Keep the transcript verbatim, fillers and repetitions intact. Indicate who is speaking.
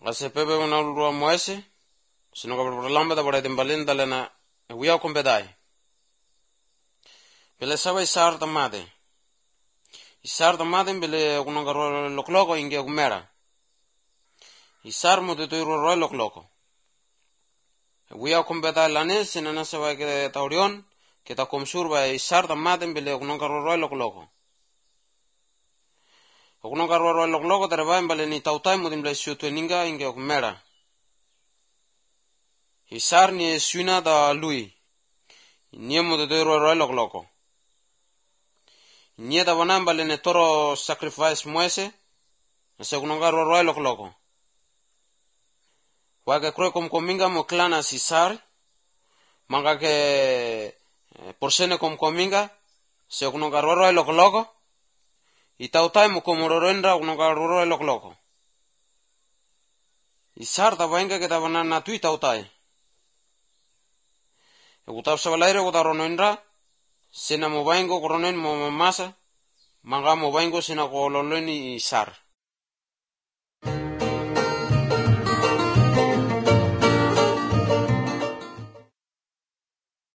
Speaker 1: Ngase pepe una ulua moese, sino que por lamba da bora timbalinda lena wiya kumbedai. Bele sabai sar tamade. Isar tamade bele kunonga ro lokloko inge kumera. Isar mo tutu ro ro lokloko. Wiya kumbedai lane sinana sabai ke taurion kita komsur ba isar tamade bele kunonga ro ro lokloko. Kunonga ro ro lokloko terba bele ni tautai mo dimble sutu ninga inge kumera. Isar ni suna da lui. Nia mo tutu ro ro lokloko. Nia da banamba le ne toro sacrifice moese, se kunonga ro ro lokloko. Wage kroe kom kominga mo klana sisar, manga ke porsene kom kominga, se kunonga ro ro lokloko. Itautai mo komororendra kunonga ro ro lokloko. Isar da bainga ke da banana tu itautai. Utap sabalaire ko da ronendra, sena mo baingo koronen mo masa, manga mo baingo sena ko loloni isar.